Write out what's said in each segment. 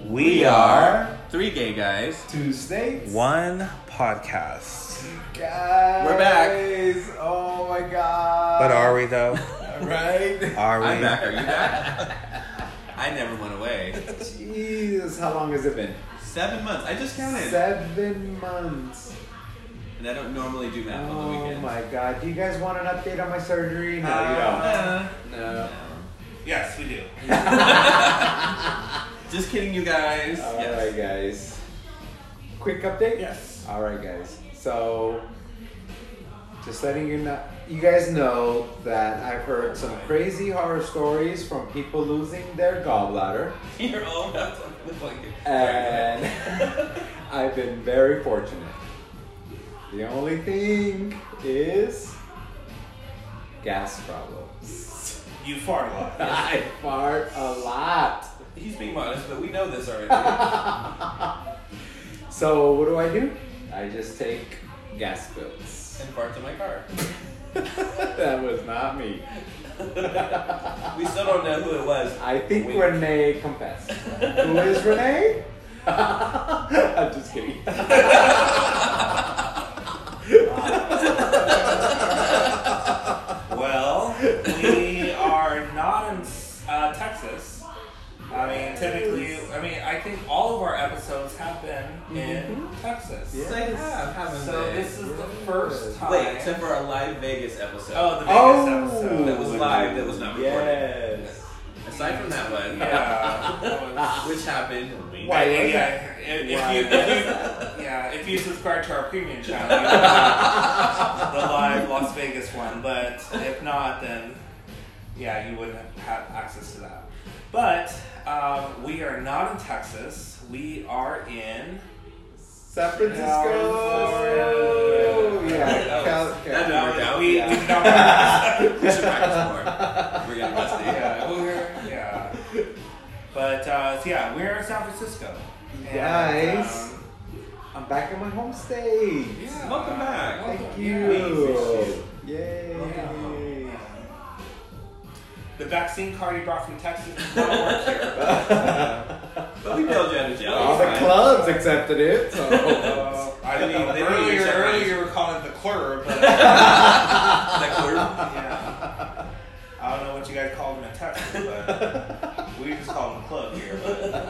We are three gay guys. Two states. one podcast. Guys. We're back. Oh my god. But are we though? Right? Are we? I'm back. Are you back? I never went away. Jesus, how long has it been? 7 months. I just counted. 7 months. And I don't normally do math on the Oh weekend. my god. Do you guys want an update on my surgery? No, you don't. No. Yes, we do. Just kidding, you guys. Alright, guys. Quick update? Yes. Alright, guys. So, just letting you guys know that I've heard some crazy horror stories from people losing their gallbladder. You're all wrapped up in the blanket. And I've been very fortunate. The only thing is gas problems. You fart a lot. I fart a lot. He's being modest, but we know this already. So what do? I just take gas pills. And fart in my car. That was not me. We still don't know who it was. I think Wink. Renee confessed. Who is Renee? I'm just kidding. Well, we are not in Texas. I mean, typically, I think all of our episodes have been in Texas. Yeah. They haven't So they? this is the first time. Wait, except for a live Vegas episode. Oh, the Vegas Oh, episode. that was live, that was not recorded. Yes. Aside from that one. Yeah. that was- Which happened. Why was If you subscribe to our premium channel, you have the live Las Vegas one. But if not, then you wouldn't have access to that. But we are not in Texas. We are in San Francisco. California. Yeah. That didn't work out. We Yeah. did not practice. We should practice more. We're getting rusty. Yeah. But we're in San Francisco. And, Guys, I'm back in my home state. yeah. Welcome back. Thank Welcome. you. Yeah, we appreciate it. Yay. Yeah. The vaccine card you brought from Texas does not work here. But we bailed you out of jail. All the It's fine. clubs accepted it, so. I They didn't know. didn't even check Earlier mine. you were calling it the club, but That clear? yeah. I don't know what you guys call them in Texas, but we just call them the club here.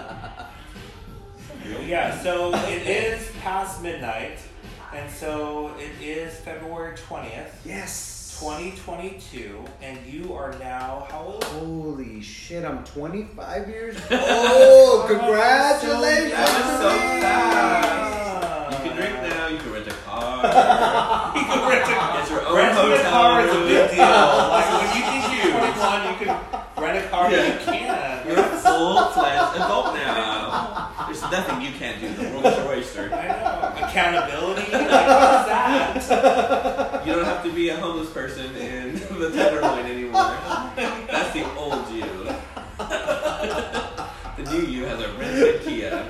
But so it is past midnight, and so it is February 20th, Yes. 2022, and you are now how old? Holy shit, I'm 25 years old. Congratulations. That was so to me. fast. You can drink now, you can rent a car. You can rent a Get your own renting a hotel car is a room. big deal. Like when you think you're 21, you can rent a car. Yeah. You can. You're a full-fledged adult now. There's nothing you can't do. The world is your oyster. I know. Accountability? Like, what's that? You don't have to be a homeless person in the Tenderloin anymore. That's the old you. The new you has a rented Kia.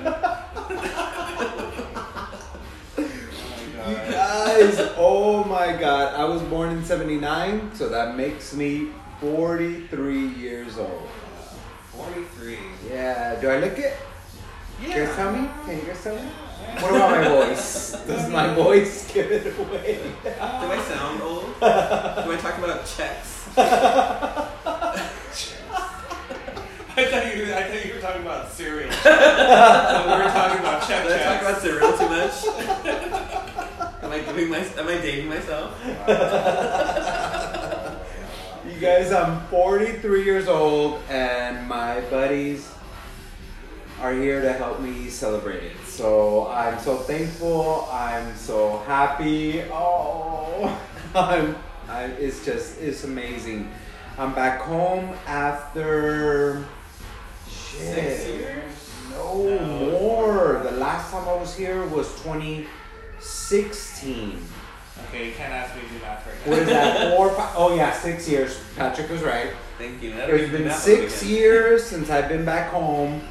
You guys, oh my god. I was born in 79, so that makes me 43 years old. 43. Yeah, do I look it? Yeah. You guys tell me? Can you guys tell me? What about my voice? Does my voice give it away? Do I sound old? Do I talk about checks? I thought you were talking about cereal. But we were talking about check Did I talk checks. about cereal too much? Am I dating myself? You guys, I'm 43 years old, and my buddies are here to help me celebrate it. So I'm so thankful. I'm so happy. Oh, it's amazing. I'm back home after 6 years? No, more. The last time I was here was 2016. Okay, you can't ask me to do math right now. What is that? 4, 5? Oh yeah, 6 years. Patrick was right. Thank you. It's been 6 years since I've been back home.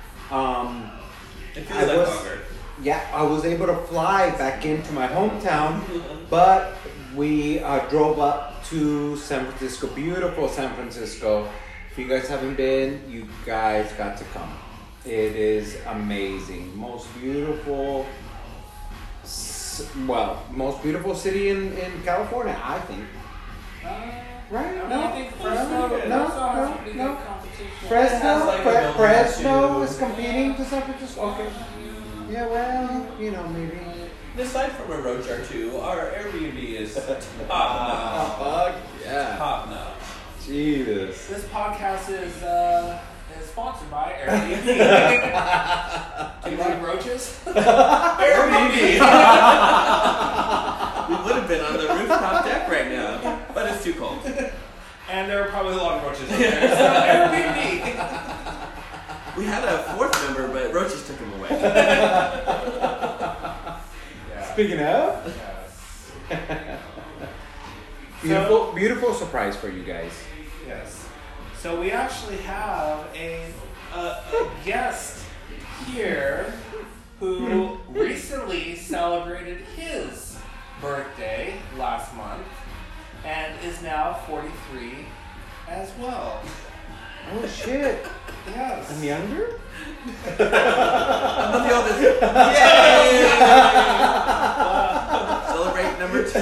It feels like longer. Yeah, I was able to fly back into my hometown, but we drove up to San Francisco, beautiful San Francisco. If you guys haven't been, you guys got to come. It is amazing. Most beautiful city in California, I think. Right? I think Fresno has a pretty good competition. Fresno, like a building Fresno too. is competing to San Francisco. Okay. Yeah, well, maybe. Aside from a roadshow too, our Airbnb is top Fuck yeah. notch. Top notch. Jesus. This podcast is sponsored by Airbnb. Do you like roaches? Airbnb. We would have been on the rooftop deck right now, but it's too cold. And there are probably a lot of roaches in there. So Airbnb. We had a fourth member, but roaches took him away. Speaking of, beautiful surprise for you guys. Yes. So we actually have a guest here who recently celebrated his birthday last month and is now 43 as well. Oh shit! Yes. I'm younger. I'm the oldest. Yay! Celebrate number 2.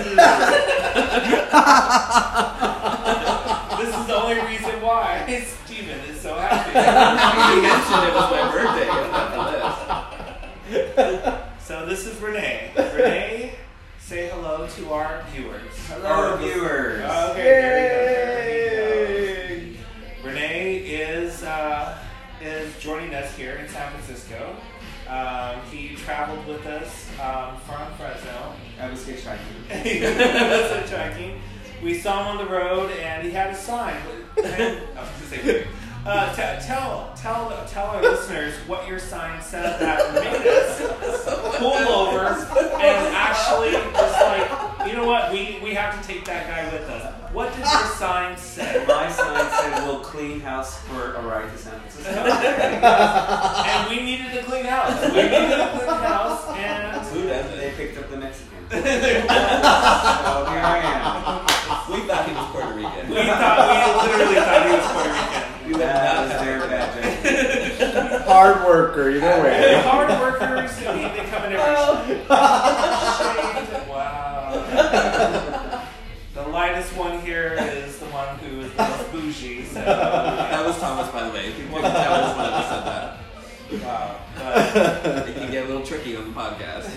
This is the only reason why Steven is so happy. You mentioned it was my birthday. It's not the list. So this is Renee. Renee, say hello to our viewers. Hello, viewers. Okay, there we go. Renee is joining us here in San Francisco. He traveled with us from Fresno. I was hitchhiking. He was hitchhiking. We saw him on the road, and he had a sign. And, I was going to say, tell our listeners what your sign said that made us pull over and actually just like, you know what, we have to take that guy with us. What did your sign say? My sign said, "We'll clean house for a ride to San Francisco." And we needed a clean house. We needed a clean house, and Who doesn't? They picked up the Mexican. So here I am. We thought he was Puerto Rican. we literally thought he was Puerto Rican. We would That not was have their bad judgment. Hard worker, either way. Hard workers, they come in every shade. Wow. The lightest one here is the one who is the most bougie. So, That was Thomas, by the way. People can tell us when I said that. wow. It can get a little tricky on the podcast.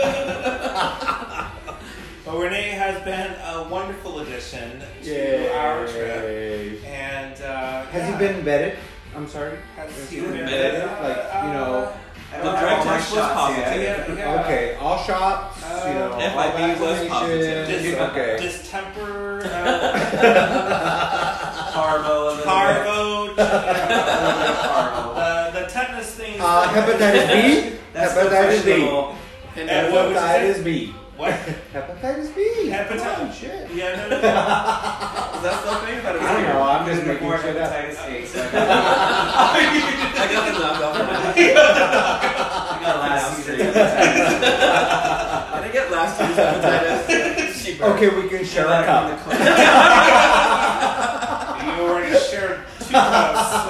But Renee has been a wonderful addition to our trip. And Has he been vetted? I'm sorry. Has he been been vetted? vetted? Like, I The don't have drug all my test was shots positive. yet. Yeah. Okay, all shots. FIV was positive. Okay. Distemper, Parvo. parvo, Parvo. the tetanus thing. Hepatitis B. That's Hepatitis B. And And what was it? Hepatitis B. What? Hepatitis B. Hepatitis. Oh, shit. Yeah, no. Is that still a thing? I don't know. I'm just making More shit up. hepatitis A. So I I got the knockoff from that. got last season. Can I get last year's hepatitis? Cheaper. Okay, we can share a cup. You already shared 2 cups, so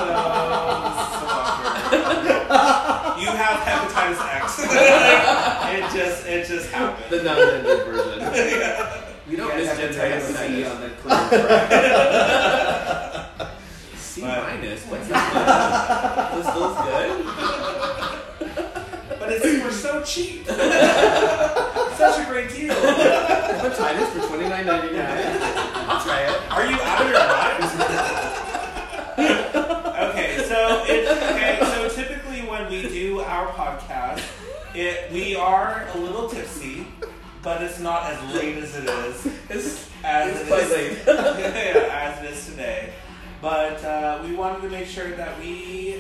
you have hepatitis X. It just happened. The non-gendered version. We don't miss Hepatitis hepatitis C C. on the clear track. C minus. What's that? This feels good. But we're so cheap. Such a great deal. Hepatitis for $29.99. I'll try it. Are you out of your mind? Okay, so typically when we do our podcast, we are a little tipsy, but it's not as late as it is. It's quite late. As it is today. But we wanted to make sure that we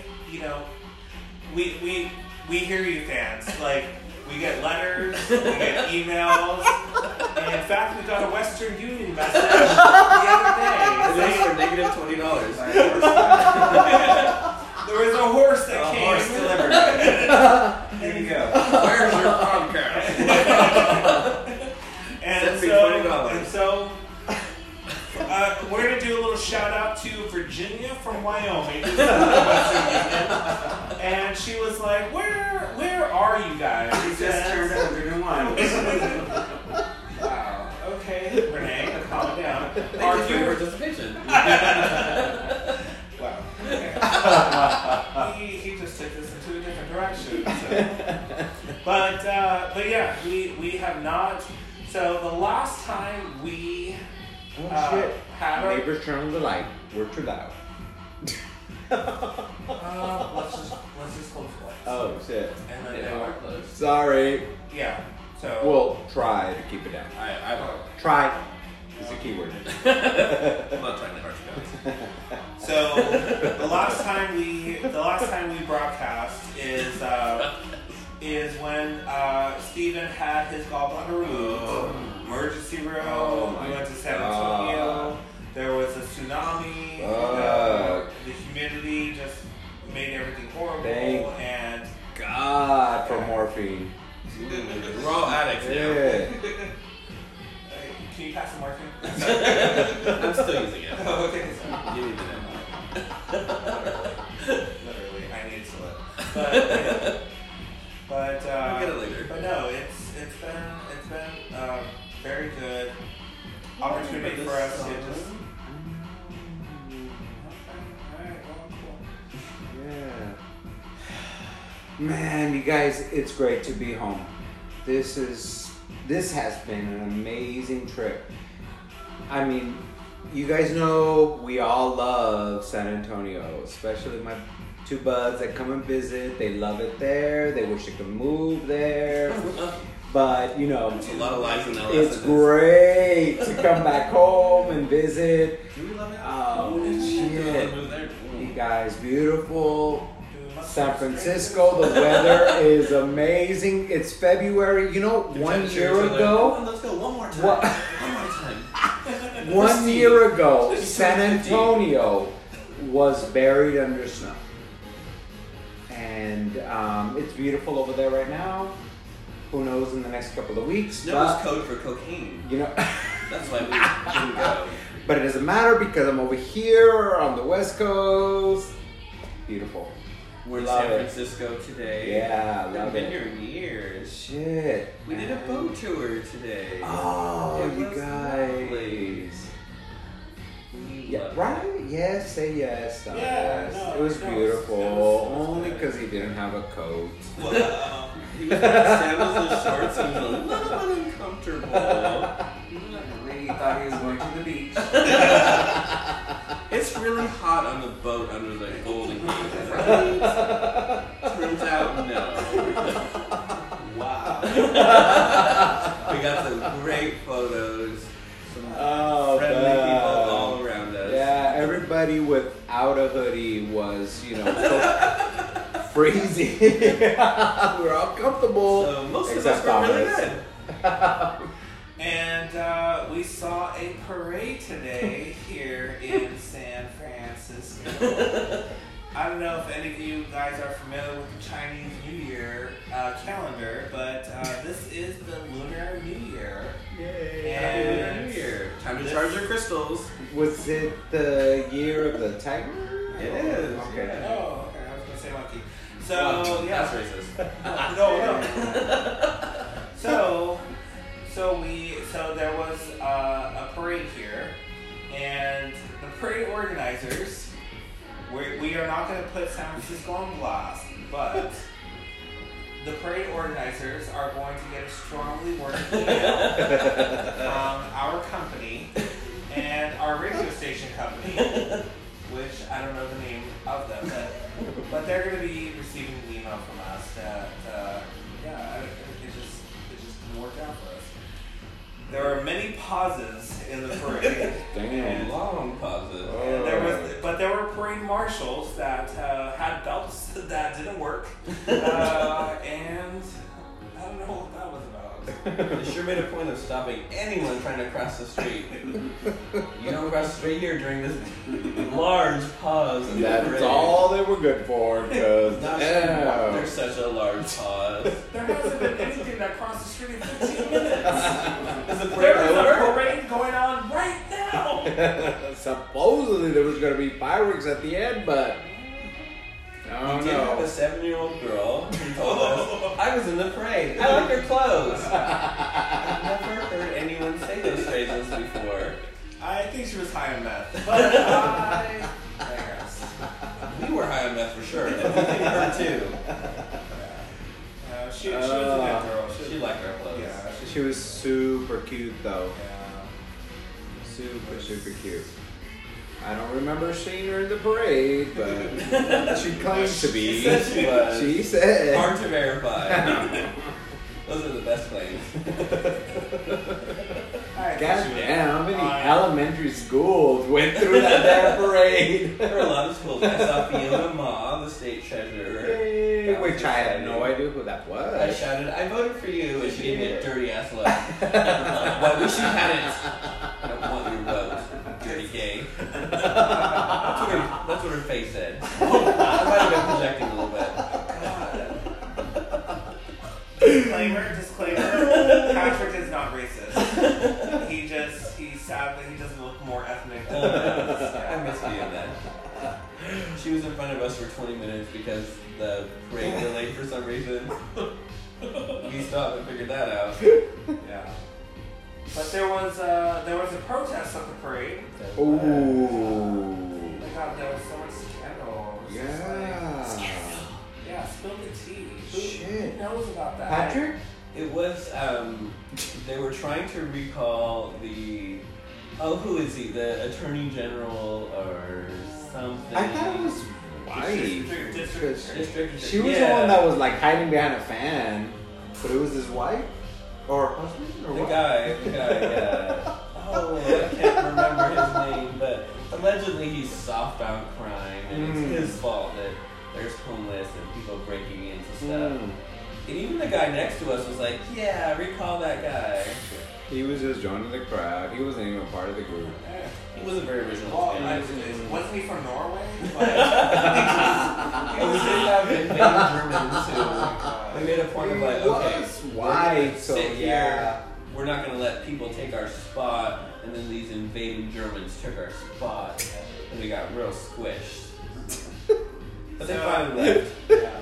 hear you fans. Like, we get letters, we get emails, and in fact, we got a Western Union message the other day. It is for negative $20. There was a horse that A came. horse delivered. Here you go. Where's your podcast? And Send me so, $20. we're going to do a little shout out to Virginia from Wyoming. Who's in the Western Union. And she was like, where are you guys? He just turned 101. Wow. Okay, Renee, calm down. Thank you for Are your you? participation. Wow. he just took this into a different direction. So. But yeah, we have not. So the last time we Oh shit. had our Neighbors turn on the light. We're too loud. let's just close the lights. Oh shit. And then They are close. Sorry. yeah. So We'll try to keep it down. I won't. Try is a keyword. I'm not trying to harsh guys. So the last time we broadcast is when Steven had his gallbladder removed. Emergency room. Oh my we went to San God. Antonio. There was a tsunami. The humidity just made everything horrible. Thank And God for morphine. We're all addicts now. Yeah. can you pass the morphine? I'm still using it. Oh, okay. You need to know. Literally, I need to live. But We'll get it later. But no, it's been very good opportunity for us to just. Alright, well, cool. Yeah. Man, you guys, it's great to be home. This has been an amazing trip. I mean, you guys know we all love San Antonio, especially my two buds that come and visit. They love it there. They wish they could move there. But, you know, It's a lot of lies in LS. it's great to come back home and visit. Do we love it? Oh, Do we shit. move there? You guys, beautiful. Dude, must San be Francisco, the weather is amazing. It's February. You know, one year Come on, ago, let's go one more time. What? One more time. 1 year ago, It's San 2015. Antonio was buried under snow. And it's beautiful over there right now. Who knows in the next couple of weeks. That was But, code for cocaine. you know, That's why we didn't go. but it doesn't matter because I'm over here on the West Coast. Beautiful. We're in Love San it. Francisco today. Yeah, Haven't love been it. here in years. Shit. We did a boat tour today. Oh, It you was guys. lovely. We Yeah, loved right? it. Yes, say yes. Yeah, yes. no, it was no, beautiful. it was Only good. because he didn't have a coat. Well, He was wearing sandals and shorts and he was a little uncomfortable. He thought he was going to the beach. It's really hot on the boat under the Golden Gate. Right? Turns out, no. wow. We got some great photos. Some Oh, friendly man. people all around us. Yeah, everybody without a hoodie was, you know, so freezing. We were all comfortable. So most of except us were really Thomas. good. And we saw a parade today here in San Francisco. I don't know if any of you guys are familiar with the Chinese New Year calendar, but this is the Lunar New Year. Yay. Happy Lunar And New Year. Time to this- charge your crystals. Was it the year of the tiger? It is. Okay. yeah. Oh, okay. I was gonna say monkey. So Well, yeah. That's racist. No. So there was a parade here, and the parade organizers. We are not going to put San Francisco on blast, but the parade organizers are going to get a strongly worded email from our company and our radio station company, which I don't know the name of them, but they're going to be receiving an email from us that it just didn't work out for us. There were many pauses in the parade. Damn. Long pauses. And there were parade marshals that had belts that didn't work, and I don't know what that was about. They sure made a point of stopping anyone trying to cross the street. You don't cross the street here during this large pause. In the That's parade. all they were good for, because Not sure why there's such a large pause. There hasn't been anything that crossed the street in 15 minutes. Is the parade There is a over? parade going on right now. supposedly there was going to be fireworks at the end, but Oh we did have a no. 7-year-old girl who told us, I was in the parade. I like your clothes. I've never heard anyone say those phrases before. I think she was high on meth, but I digress. We were high on meth for sure. And we think her too. She was a good girl. She liked our clothes. Yeah, She was super cute though. yeah. Super cute. I don't remember seeing her in the parade, but she claims to be. She said she was. She said. Hard to verify. Those are the best claims. God damn, how many elementary schools went through that damn parade? There were a lot of schools. I saw Fiona Ma, the state treasurer. Yay, which I had exciting. no idea who that I was. shouted, I voted for you, and she gave me a dirty ass look. Well, I wish you hadn't. I don't want your vote, you dirty gay. That's what her face said. I might have been projecting a little bit. Disclaimer, Patrick is not racist. He sadly, he doesn't look more ethnic than us. I miss Fiona. She was in front of us for 20 minutes because the parade delayed for some reason. We stopped and figured that out. Yeah. But there was a protest at the parade. Ooh. Oh my God, there was so much scandal. It was just Yeah. yeah, spill the tea. Shit. Who knows about that? Patrick? It was, they were trying to recall who is he? The Attorney General or something? I thought it was District- wife. District. She was the one that was like hiding behind a fan, but it was his wife or husband or The what? guy, yeah. Oh, I can't remember his name, but allegedly he's softbound crime, and it's his fault that there's homeless and people breaking into stuff. And even the guy next to us was like, yeah, recall that guy. He was just joining the crowd. He wasn't even part of the group. He wasn't very original. Well, to be honest. wasn't he from Norway? And we did have invading Germans too. We made a point of like, okay, Why? we're So gonna sit yeah. here, we're not gonna let people take our spot, and then these invading Germans took our spot, and we got real squished. But they So- finally left. Yeah.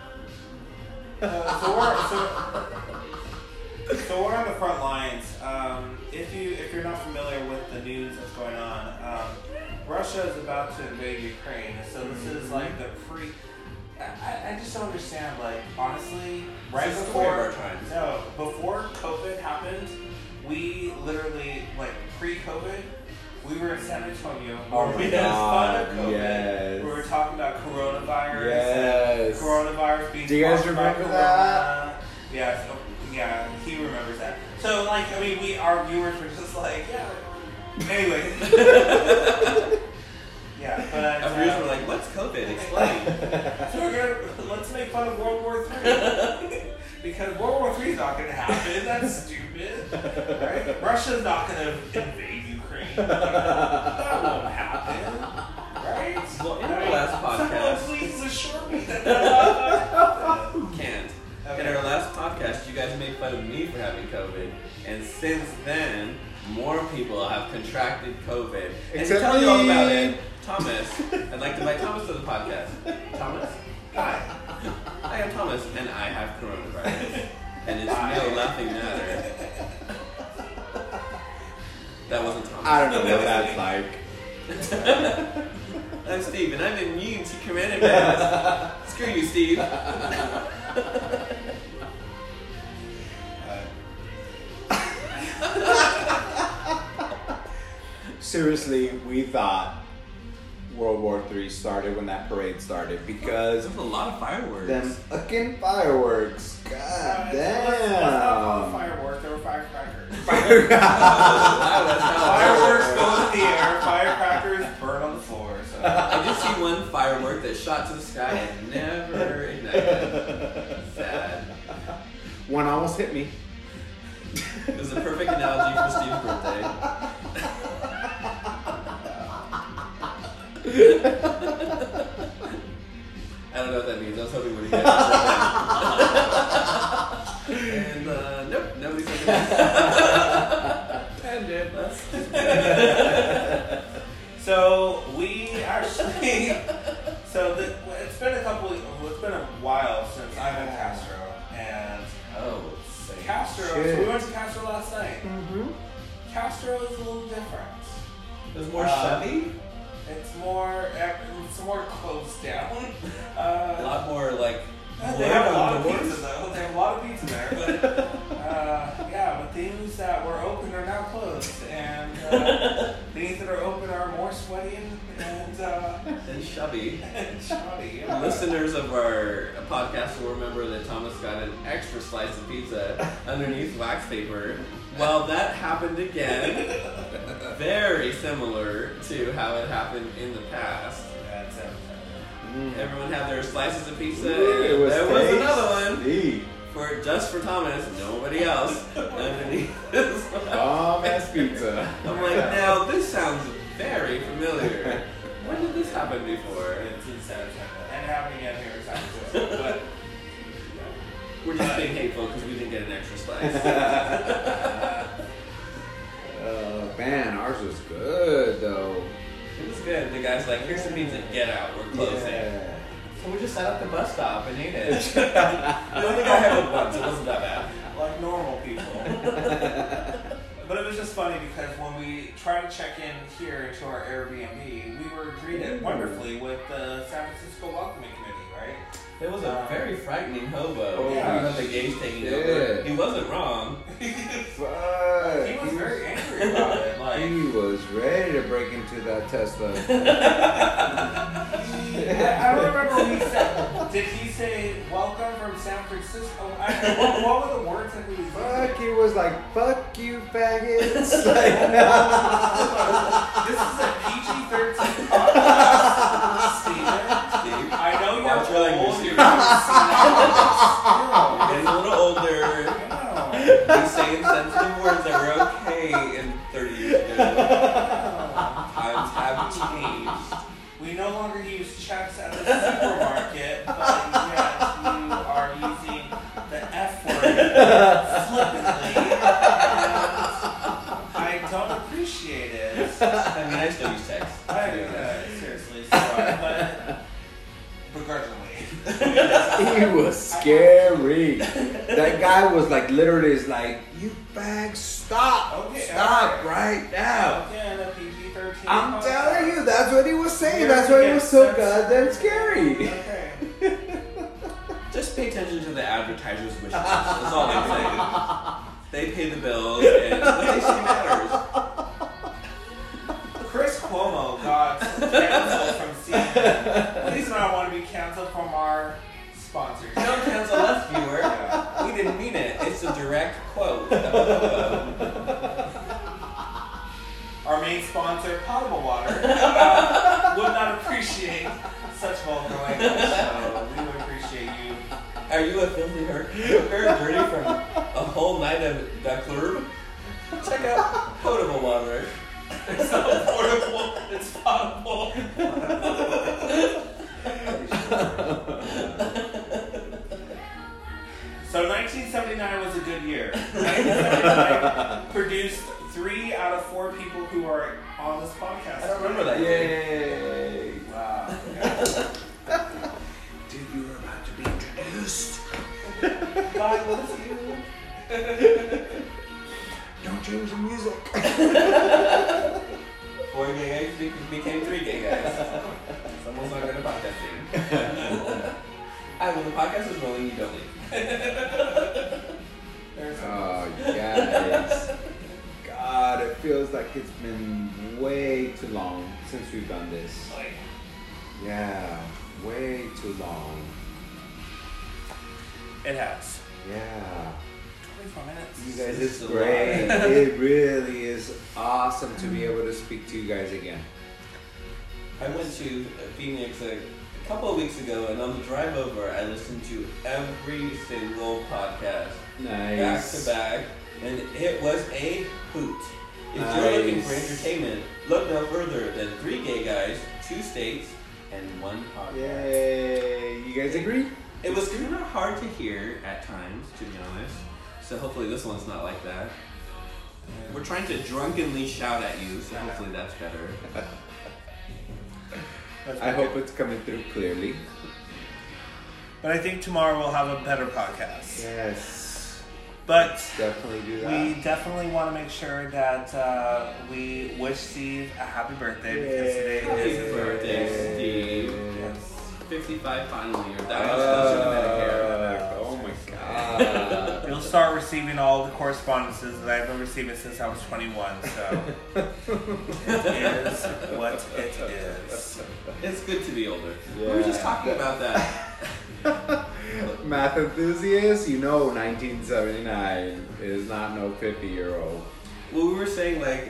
So we're on the front lines. If you're not familiar with the news that's going on, Russia is about to invade Ukraine. So this is like the pre. I just don't understand. Like honestly, right It's the story of before our times. no, before COVID happened, we literally like pre-COVID. We were in San Antonio. Oh where my we had fun of God, COVID. yes. We were talking about coronavirus. Yes. Coronavirus being. Do you guys sponsored by remember Corona. that? Yeah. So, yeah, he remembers that. So like, I mean, our viewers were just like, yeah. Anyway. Yeah, but Our viewers were like, what's COVID? Explain. so let's make fun of World War III. Because World War III is not going to happen. That's stupid. Right? Russia's not going to invade Ukraine. That won't happen. Right? Well, in our last podcast, Someone please assure me that that's not going to happen. can't. Okay. In our last podcast, you guys made fun of me for having COVID, and since then, more people have contracted COVID. And Except to tell you all me. about it, Thomas. I'd like to invite Thomas to the podcast. Thomas, Hi. I am Thomas, and I have coronavirus, and it's no laughing matter. That wasn't Thomas. I don't know what That that's was like. me. I'm Steve, and I'm immune to coronavirus. Screw you, Steve. Seriously, we thought World War III started when that parade started because There's a lot of fireworks. them fucking fireworks. God Let's not call it damn. fireworks. They were firecrackers. Wow, that's how Fireworks go in the air. Firecrackers burn on the floor. So. I did see one firework that shot to the sky and never ignited. Sad. One almost hit me. It was a perfect analogy for Steve's birthday. I don't know what that means. I was hoping we would get it. And nope, nobody said that. And it. So we actually, it's been a couple it's been a while since I've been Castro, and Same. Castro. Shit. So we went to Castro last night. Mm-hmm. Castro is a little different. It was more chubby. It's more closed down. A lot more like. They have a lot of doors. pizza though. They have a lot of pizza there, but but things that were open are now closed, and things that are open are more sweaty and Chubby. and shoddy. Yeah. Listeners of our podcast will remember that Thomas got an extra slice of pizza underneath wax paper. Well, that happened again. Very similar to how it happened in the past. That's it. Everyone had their slices of pizza, It and was there was tasty. another one just for Thomas, nobody else underneath his Bomb-ass pizza. I'm like, now this sounds very familiar. When did this happen before? It's insane. And happening again here is happening. But We're just being hateful because we didn't get an extra slice. Man, ours was good though. It was good. The guy's like, here's some pizza, get out, we're closing. Yeah. So we just sat at the bus stop and ate it. I don't think I had it once, it wasn't that bad. like normal people. But it was just funny because when we tried to check in here into our Airbnb, we were greeted wonderfully with the San Francisco Welcoming Committee, right? It was a very frightening hobo. Oh, yeah. Even though the gays taking shit. over. He wasn't wrong. Fuck. He was very angry about it. Like, He was ready to break into that Tesla. I don't remember what he said. Did he say welcome from San Francisco? What were the words that he was Fuck, using? he was like, fuck you, faggots. This is a PG-13 podcast, Steven. I know you're Watch your language, old, Steven. you're senile, You're getting a little older. but still. He's saying sensitive words that were okay in 30 years ago. Times have changed. We no longer use checks at the supermarket, but yet you are using the F word flippantly, and I don't appreciate it. I mean, I still use text. Seriously, sorry, but begrudgingly. He was scary. That guy was like, literally, is like, you bag, stop. Okay, Stop alright. right now. Again, a PG-13 I'm podcast. telling you, that's what he was saying. You're That's gonna why it get was so censored. goddamn scary. Okay. Just pay attention to the advertisers' wishes. That's all I'm saying. They pay the bills, and what they say matters. Chris Cuomo got canceled from CNN. Please not want to be canceled from our sponsors. Don't cancel us, viewer. We didn't mean it. It's a direct quote. Our main sponsor, Potable Water, would not appreciate such vulgar language, so we would appreciate you. Are you a filthy hooker journey from a whole night of the club? Check out potable water. It's not portable, it's potable. So 1979 was a good year. 1979 produced 3 out of 4 people who are on this podcast. I don't remember that Yay. Wow. Dude, you were about to be introduced. God loves you. Don't change the music. 4 gay guys became 3 gay guys. Someone's not good at podcasting. When the podcast is rolling, you don't leave. Oh, guys. God, it feels like it's been way too long since we've done this. Yeah, way too long. It has. Yeah. 24 minutes. You guys, This it's is a great. lot. It really is awesome to be able to speak to you guys again. I went to Phoenix a couple of weeks ago, and on the drive over, I listened to every single podcast back to back, and it was a hoot. If you're looking for Nice. entertainment, look no further than 3 gay guys, 2 states, and 1 podcast. Yay! You guys agree? It was kind of hard to hear at times, to be honest. So hopefully this one's not like that. We're trying to drunkenly shout at you, so hopefully that's better. I hope it's coming through clearly. But I think tomorrow we'll have a better podcast. Yes. But Definitely do that. we definitely want to make sure that we wish Steve a happy birthday because today Happy is his birthday. birthday, Steve. Yes. 55 finally. You're that much closer to Medicare. Oh my god. You'll start receiving all the correspondences that I've been receiving since I was 21, so it is what it is. It's good to be older. Yeah. We were just talking about that. Math enthusiasts, you know 1979 is not no 50-year-old. Well, we were saying like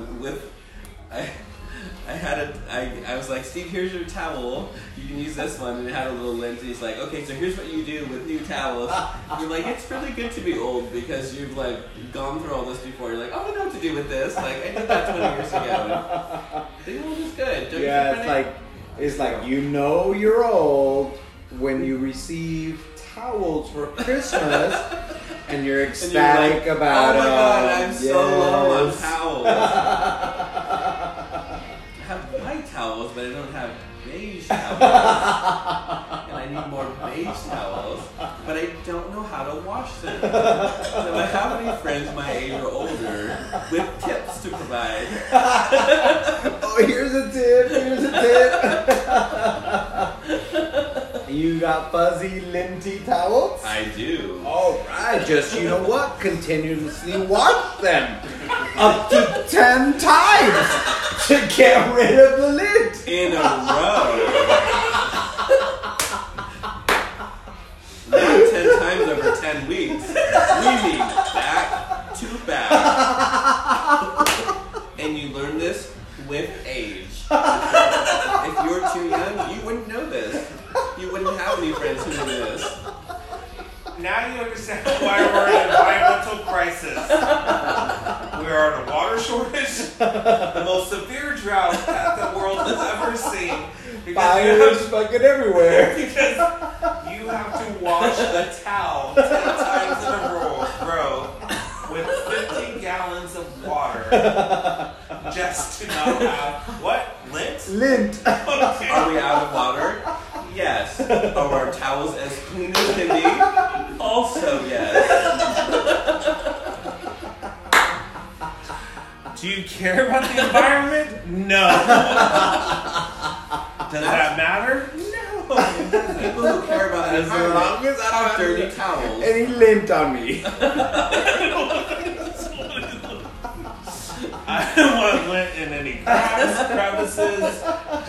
I was like, Steve, here's your towel. You can use this one, and it had a little lint. And he's like, okay, so here's what you do with new towels. You're like, it's really good to be old because you've like gone through all this before. You're like, oh, I know what to do with this. Like I did that 20 years ago. Being old is good. Don't Yeah, you think, it's like you know you're old when you receive towels for Christmas and you're ecstatic about oh my god, them. I'm so low on Yes. towels. I have white towels, but I don't have beige towels. And I need more beige towels, but I don't know how to wash them. So I have any friends my age or older with tips to provide. Oh, here's a tip. You got fuzzy, linty towels? I do. Alright, just you know what? Continuously wash them up to 10 times to get rid of the lint. In a row. Not 10 times over 10 weeks. We mean back to back. And you learn this with age. If you're too young, you wouldn't know this. You wouldn't have any friends who knew this. Now you understand why we're in an environmental crisis. We are in a water shortage, the most severe drought that the world has ever seen. Fires fucking everywhere. Because you have to wash a towel 10 times in a row with 50 gallons of water just to not have what? Lint? Lint. Okay. Are we out of water? Yes. Are our towels as clean as can be? Also yes. Do you care about the environment? No. Does that matter? No. People who care about the As long environment as I don't have have dirty towels. any lint on me. I don't want to live in any cracks, crevices.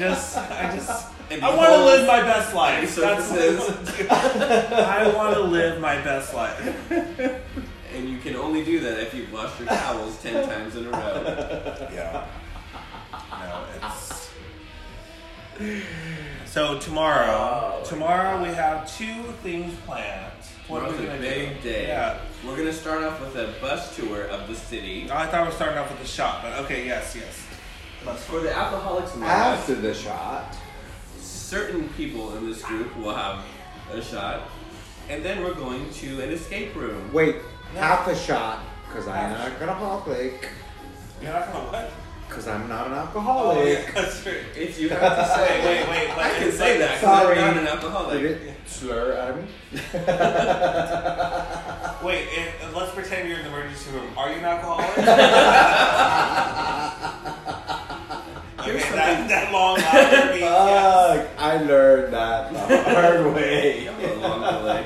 I want to live my best life. That's what I want to do. I want to live my best life. And you can only do that if you wash your towels 10 times in a row. Yeah. No, it's. So tomorrow we have 2 things planned. What are we Tomorrow's a gonna big do? day. Yeah. We're going to start off with a bus tour of the city. Oh, I thought we were starting off with a shot, but okay, yes. For the Alcoholics Anonymous, After the shot. certain people in this group will have a shot. And then we're going to an escape room. Wait, half a shot, because I'm not an alcoholic. You're not gonna what? Because I'm not an Oh, alcoholic. yeah, that's right. If you have to say, Wait, I can it's say like- that because Sorry. I'm not an alcoholic. Did it slur at me? Wait, let's pretend you're in the emergency room. Are you an alcoholic? Here's Okay, something- that long laughter means yes. Fuck, I learned that the hard way. Along the way.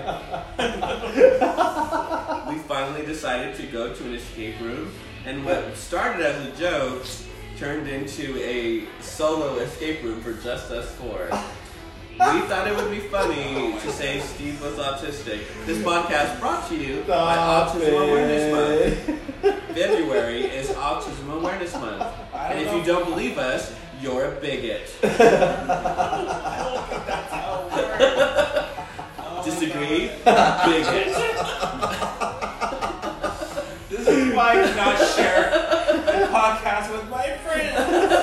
We finally decided to go to an escape room, and what started as a joke turned into a solo escape room for just us 4. We thought it would be funny to say Steve was autistic. This podcast brought to you by Stop Autism Awareness it. Month. February is Autism Awareness Month. And if you don't believe us, you're a bigot. I don't think that's how it works. Oh, Disagree? God. Bigot. This is why I cannot share a podcast with my friends.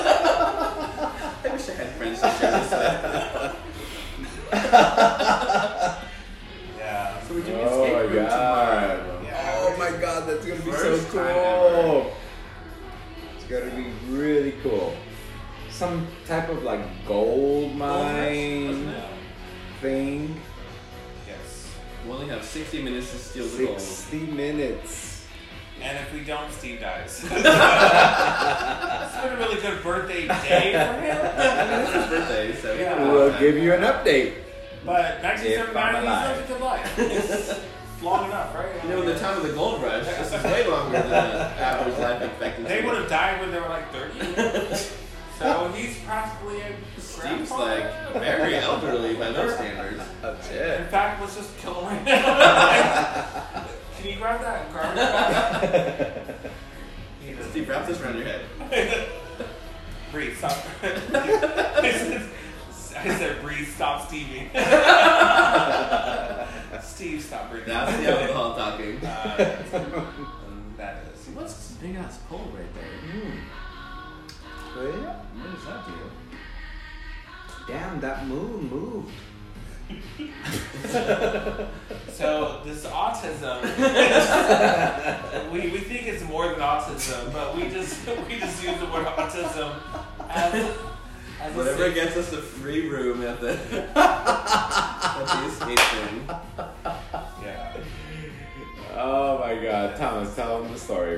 I wish I had friends to share this with. Yeah. So we're doing Oh escape my room god. tomorrow. Yeah. Oh my god, that's gonna be so First time cool. It's gonna be really cool. Some type of like gold mine thing. We only have 60 minutes to steal the gold. 60 minutes. And if we don't, Steve dies. It's been a really good birthday day for him. I mean, it's his birthday, so Yeah. We'll give you an update. But If I'm 1979, he's alive. lived a good life. It's long enough, right? You know, in the time of the gold rush, this is way longer than the average life expectancy. They would have died when they were like 30. So he's practically a Steve's grandpa. like very elderly by those standards. That's In it. fact, let's just kill him right now. Can you grab that garbage? Steve, wrap this around your head. Breathe, stop. I said breathe, stop Stevie. Steve, stop breathing. That's the alcohol talking. That is. What's this big ass pole right there? Well, yeah. What does that do? Damn, that moon moved. So this autism, we think it's more than autism, but we just use the word autism as Whatever gets us a free room at the escape thing. Yeah. Oh my God, Thomas, tell them the story.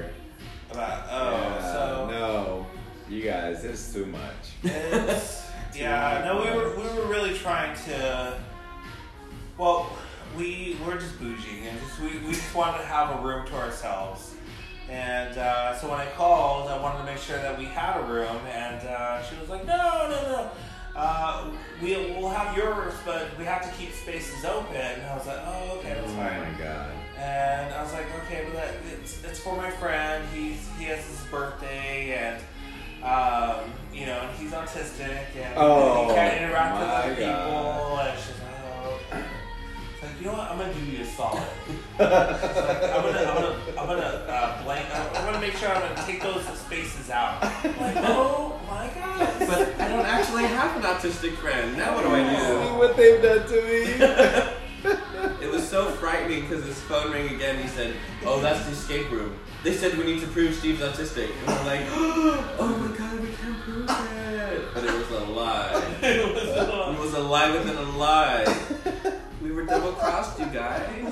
So you guys, it's too much. it's, yeah, no, we were really trying to. Well, we were just bougie and we just wanted to have a room to ourselves. And so when I called, I wanted to make sure that we had a room, and she was like, no. We'll have yours, but we have to keep spaces open. And I was like, oh, okay, that's fine. Oh my God. And I was like, okay, but it's for my friend. He has his birthday, and and he's autistic, and he can't interact with other people. And she's like, oh. It's like, you know what? I'm gonna do you a solid. She's like, I'm gonna make sure I'm gonna take those spaces out. I'm like, oh my God. But I don't actually have an autistic friend. Now what do I See do? what they've done to me. It was so frightening because his phone rang again. He said, "Oh, that's the escape room. They said we need to prove Steve's autistic." And we're like, "Oh my God, we can't prove it." But it was a lie. It was a lie within a lie. We were double crossed, you guys.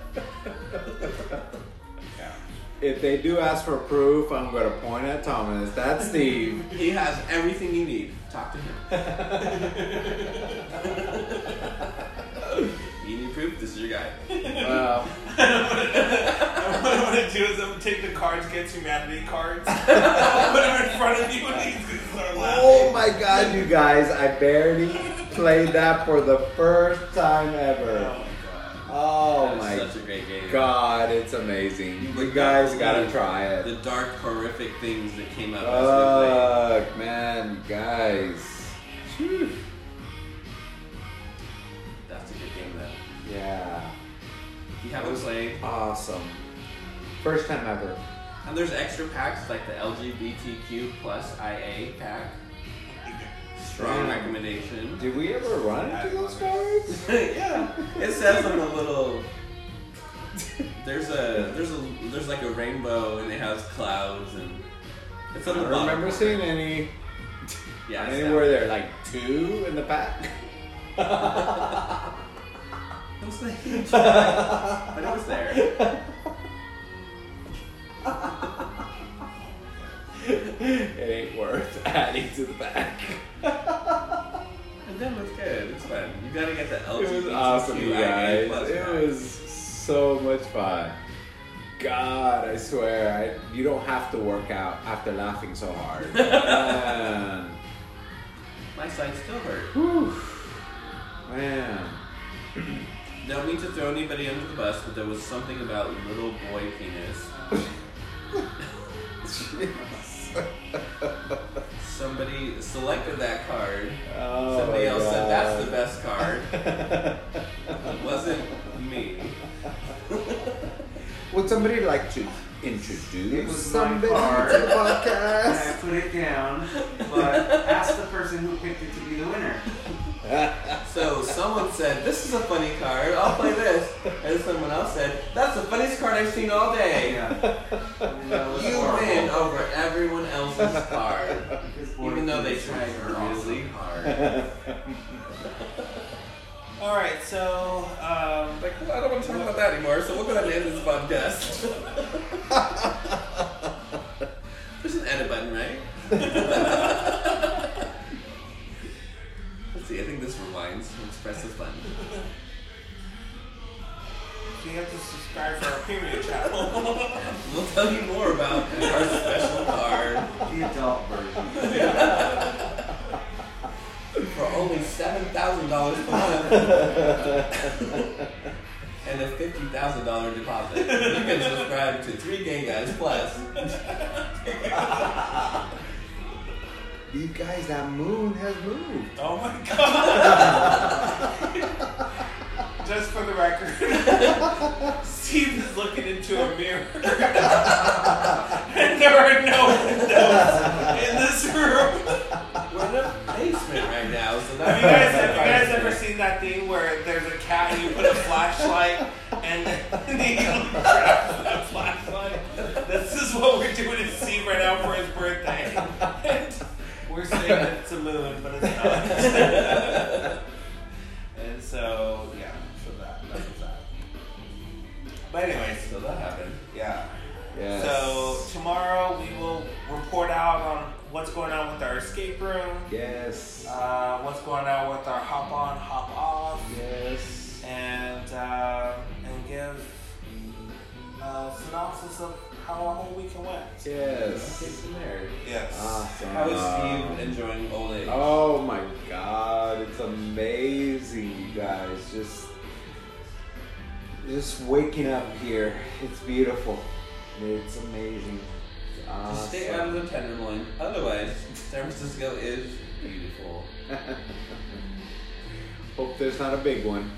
If they do ask for proof, I'm going to point at Thomas. That's Steve. He has everything you need. Talk to him. You need proof? This is your guy. Well, What I'm gonna do is I'm gonna take the Cards Against Humanity cards, put them in front of you, and he's gonna start laughing. oh my God, you guys, I barely played that for the first time ever. Oh That my was such a great game. God, it's amazing. You would guys not gotta believe try it. The dark, horrific things that came up as we played. Man, you guys. Phew. That's a good game, though. Yeah. If you haven't played, Awesome. First time ever. and there's extra packs like the LGBTQ plus IA pack. Strong Yeah. recommendation. Did we ever run into those cards? Yeah, it says on the little. There's like a rainbow and it has clouds and it's I on the don't bottom. remember seeing any. Yeah, I it's mean, down were there. there like 2 in the pack? It was a huge pack, but it was there. It ain't worth adding to the pack. And then it's good. It's fun. You gotta get the LGBTQ. It was awesome, you guys. plus It pack. was so much fun. God, I swear, you don't have to work out after laughing so hard. Man. My side still hurt. Whew. Man. Don't mean to throw anybody under the bus, but there was something about little boy penis. Somebody selected that card. Oh Somebody my else said God. that's the best card. It wasn't me. Would somebody like to It introduce was my somebody card. to the And I podcast? put it down, but ask the person who picked it to be the winner. So someone said, "This is a funny card. I'll play this," and someone else said, "That's the funniest card I've seen all day." Yeah. And that was You horrible. win over everyone else's card, Because board even though they games tried are awesome. really hard. All right, so Like, well, I don't want to talk about that anymore, so we'll go ahead and end this podcast. There's an edit button, right? Let's see, I think this rewinds. Let's press this button. you have to subscribe for our premium channel. We'll tell you more about our special card The adult version. for only $7,000 per month and a $50,000 deposit. You can subscribe to 3 Gay Guys Plus. You guys, that moon has moved. Oh my god! Just for the record, Steve is looking into a mirror, and there are no windows in this room. We're in a basement right now, so Have you guys ever seen that thing where there's a cat and you put a flashlight and then he grabs that flashlight? This is what we're doing to Steve right now for his birthday. And we're saying that it's a moon, but it's not. And so, yeah, so that was that. But anyways, So that happened. yeah. Yes. So tomorrow we will report out on what's going on with our escape room. Yes. What's going on with our hop on, hop off, Yes. and give a synopsis of how our whole weekend went. Yes. Take some there. Yes. Awesome. How is Steve enjoying old age? Oh my God, it's amazing, you guys. Just waking up here. It's beautiful. It's amazing. It's Just stay out of the Tenderloin. Otherwise, San Francisco is beautiful. Hope there's not a big one.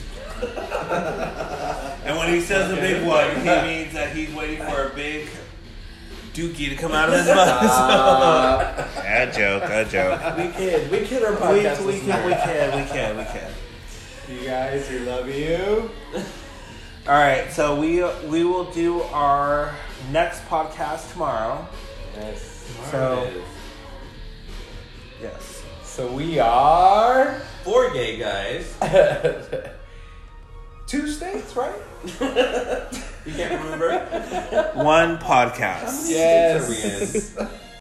And when he says a big one, he means that he's waiting for a big dookie to come out of his mouth. A joke. We kid our podcast. We can. You guys, we love you. All right, so we will do our next podcast tomorrow. Yes. So yes. So we are 4 gay guys. 2 states, right? You can't remember? One podcast. Yes.